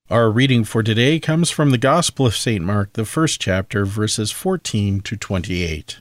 Our reading for today comes from the Gospel of St. Mark, the first chapter, verses 14 to 28.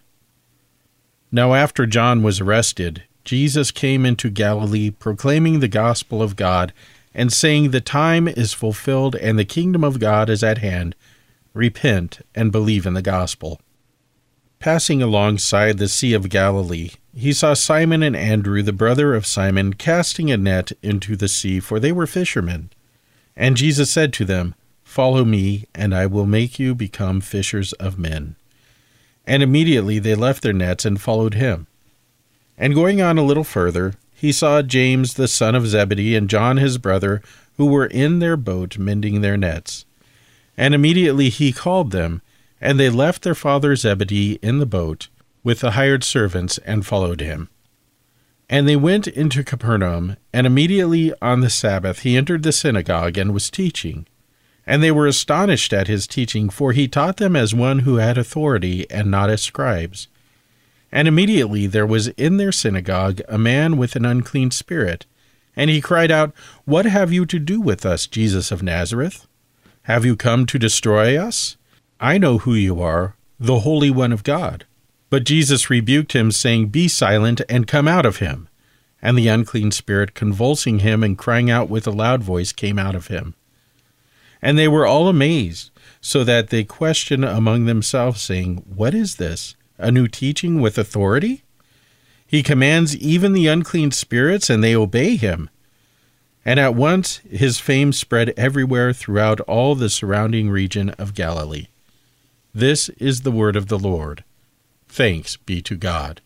Now after John was arrested, Jesus came into Galilee, proclaiming the gospel of God, and saying, "The time is fulfilled, and the kingdom of God is at hand. Repent and believe in the gospel." Passing alongside the Sea of Galilee, he saw Simon and Andrew, the brother of Simon, casting a net into the sea, for they were fishermen. And Jesus said to them, "Follow me, and I will make you become fishers of men." And immediately they left their nets and followed him. And going on a little further, he saw James the son of Zebedee and John his brother, who were in their boat mending their nets. And immediately he called them, and they left their father Zebedee in the boat with the hired servants and followed him. And they went into Capernaum, and immediately on the Sabbath he entered the synagogue and was teaching. And they were astonished at his teaching, for he taught them as one who had authority, and not as scribes. And immediately there was in their synagogue a man with an unclean spirit, and he cried out, "What have you to do with us, Jesus of Nazareth? Have you come to destroy us? I know who you are, the Holy One of God." But Jesus rebuked him, saying, "Be silent, and come out of him." And the unclean spirit, convulsing him and crying out with a loud voice, came out of him. And they were all amazed, so that they questioned among themselves, saying, "What is this? A new teaching with authority? He commands even the unclean spirits, and they obey him." And at once his fame spread everywhere throughout all the surrounding region of Galilee. This is the word of the Lord. Thanks be to God.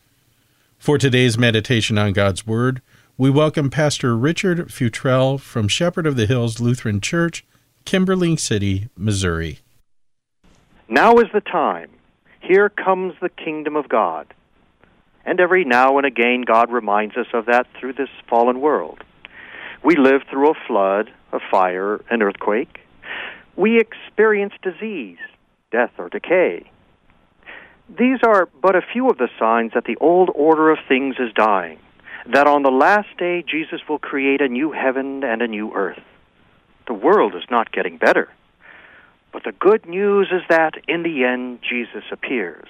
For today's meditation on God's Word, we welcome Pastor Richard Futrell from Shepherd of the Hills Lutheran Church, Kimberling City, Missouri. Now is the time. Here comes the kingdom of God. And every now and again God reminds us of that through this fallen world. We live through a flood, a fire, an earthquake. We experience disease, death, or decay. These are but a few of the signs that the old order of things is dying, that on the last day Jesus will create a new heaven and a new earth. The world is not getting better, but the good news is that in the end Jesus appears.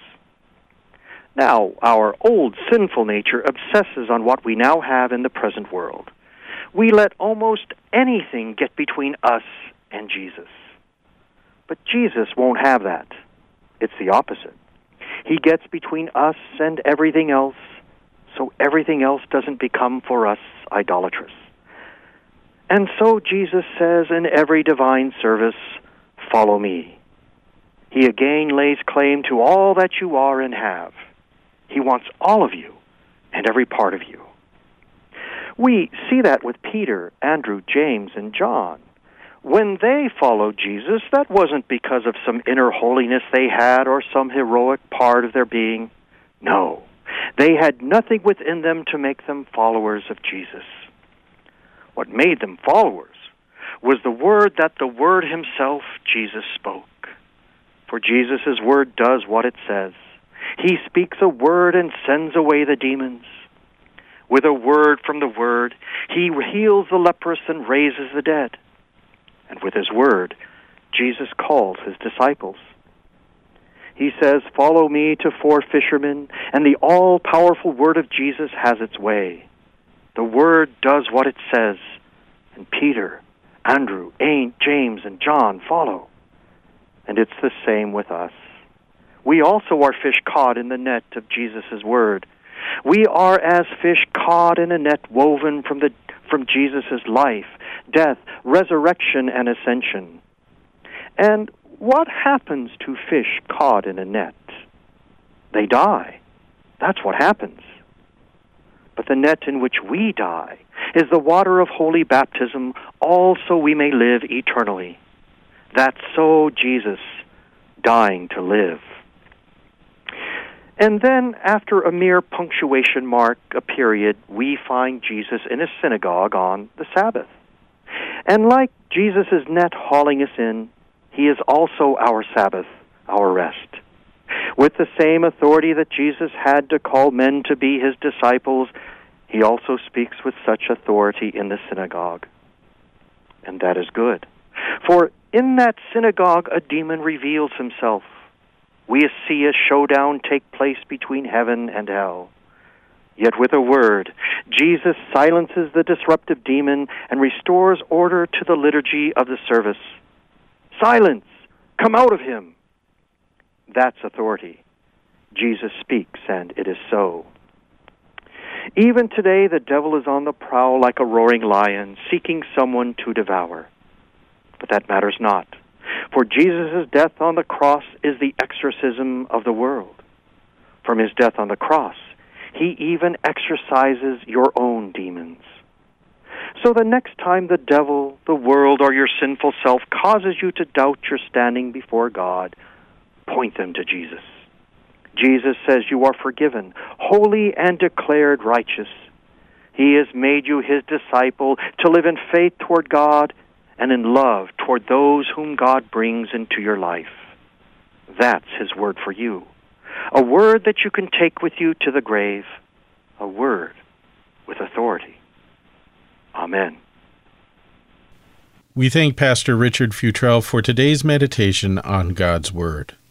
Now, our old sinful nature obsesses on what we now have in the present world. We let almost anything get between us and Jesus. But Jesus won't have that. It's the opposite. He gets between us and everything else, so everything else doesn't become for us idolatrous. And so Jesus says in every divine service, "Follow me." He again lays claim to all that you are and have. He wants all of you and every part of you. We see that with Peter, Andrew, James, and John. When they followed Jesus, that wasn't because of some inner holiness they had or some heroic part of their being. No, they had nothing within them to make them followers of Jesus. What made them followers was the word that the Word himself, Jesus, spoke. For Jesus' word does what it says. He speaks a word and sends away the demons. With a word from the Word, he heals the leprous and raises the dead. And with his word, Jesus calls his disciples. He says, "Follow me" to 4 fishermen, and the all-powerful word of Jesus has its way. The word does what it says, and Peter, Andrew, James, and John follow. And it's the same with us. We also are fish caught in the net of Jesus' word. We are as fish caught in a net woven from Jesus' life, death, resurrection, and ascension. And what happens to fish caught in a net? They die. That's what happens. But the net in which we die is the water of holy baptism, all so we may live eternally. That's so Jesus dying to live. And then, after a mere punctuation mark, a period, we find Jesus in a synagogue on the Sabbath. And like Jesus' net hauling us in, he is also our Sabbath, our rest. With the same authority that Jesus had to call men to be his disciples, he also speaks with such authority in the synagogue. And that is good. For in that synagogue a demon reveals himself. We see a showdown take place between heaven and hell. Yet with a word, Jesus silences the disruptive demon and restores order to the liturgy of the service. Silence! Come out of him! That's authority. Jesus speaks, and it is so. Even today, the devil is on the prowl like a roaring lion, seeking someone to devour. But that matters not, for Jesus' death on the cross is the exorcism of the world. From his death on the cross, he even exorcises your own demons. So the next time the devil, the world, or your sinful self causes you to doubt your standing before God, point them to Jesus. Jesus says you are forgiven, holy, and declared righteous. He has made you his disciple to live in faith toward God and in love toward those whom God brings into your life. That's his word for you, a word that you can take with you to the grave, a word with authority. Amen. We thank Pastor Richard Futrell for today's meditation on God's Word.